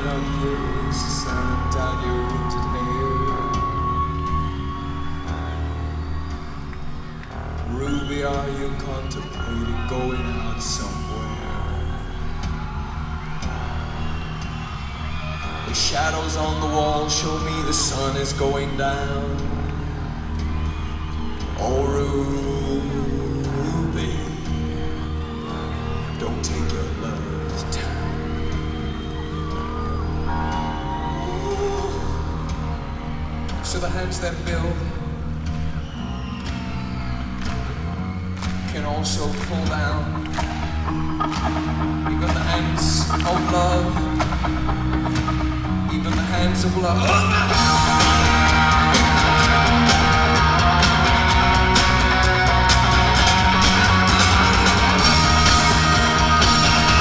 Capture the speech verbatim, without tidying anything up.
Are you contemplating going out somewhere? The shadows on the wall show me the sun is going down. Oh, Ruby, don't take your love to town. So the hands that build can also pull down, even the hands of love, even the hands of love.